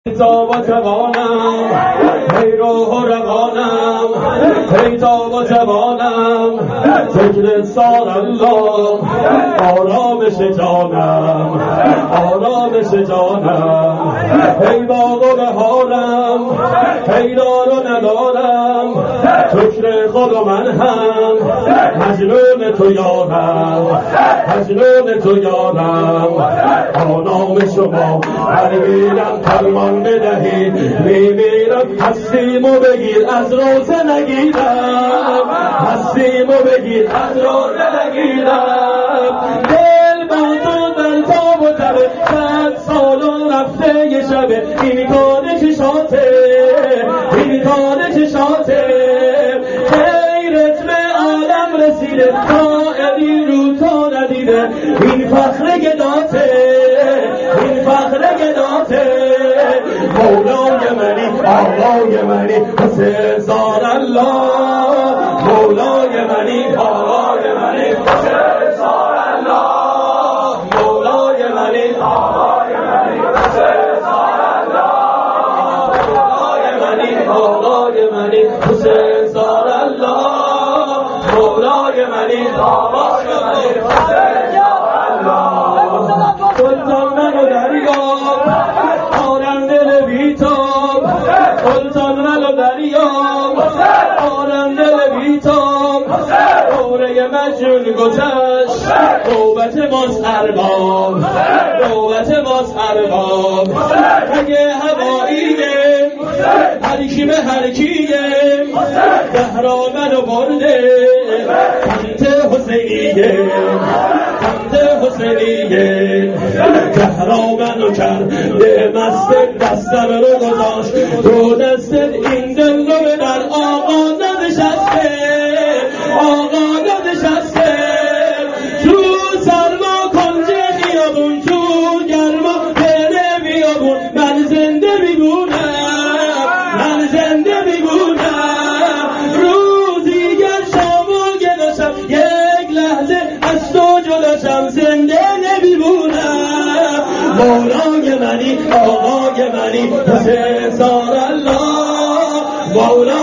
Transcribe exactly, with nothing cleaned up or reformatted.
تا با توانم هی روح و روانم هی تا با توانم ذکر سار الله آرامش جانم آرامش جانم هی باغ و بهارم هی دار و ندارم شکر خود و من هم مجنون تو یارم مجنون تو یارم آنام شما هر میرم فرمان بدهید میمیرم هستیمو بگیر از روزه نگیرم هستیمو بگیر از روزه نگیرم دل با تو دل تاب و تبه صد سال و رفته یه شبه این کار چشاته این کار چشاته غیرت به عالم رسیده قائدی رو تو ندیده این فخر گداته این فخر گداته مولای منی آقای منی حسین زار الله مولای منی آقای منی حسین زار الله مولای منی آقای منی حسین زار الله مولای منی آقای منی حسین زار الله مولای منی آقای منی حسین زار الله سلطان منو دریاب آرم دل بیتاب سلطان منو دریاب آرم دل بیتاب دوره مجنون گذشت نوبت ماست ارباب نوبت ماست ارباب اگه هواییه هر کی به هر کیه دهرا منو برده کمت حسینیه کمت حسینیه دهرا منو کرده مست دستم رو گذاشت رو دست این دل رو بدن آقا ننشسته آقا ننشسته تو سرما کنج خیابون تو گرما بره بیابون من زنده میبونم من زنده میبونم روزی گر شام و گلاشم یک لحظه از تو جلاشم زنده نمیبونم مولای منی آقای منی حسین زار الله مولا